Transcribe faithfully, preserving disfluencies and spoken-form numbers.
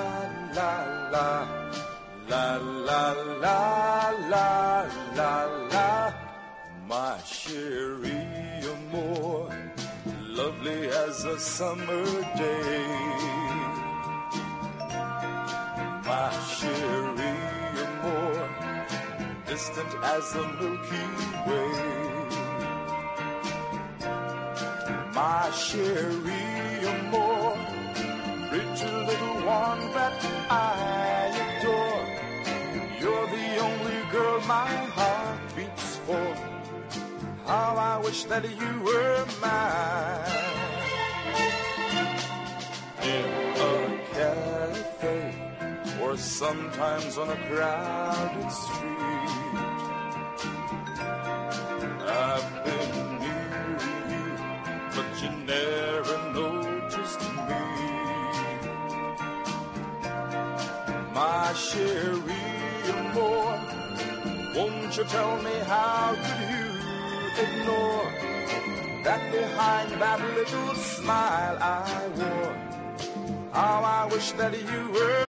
la, la, la, la, la, la, la, la. My chérie amour, lovely as a summer day. My chérie amour, distant as the Milky Way. My chérie amour, pretty little one that I adore. You're the only girl my heart beats for. How I wish that you were mine. In a cafe, or sometimes on a crowded street, I've been near you, but you never noticed me. My chérie amour, won't you tell me how could you ignore that behind that little smile I wore? How I wish that you were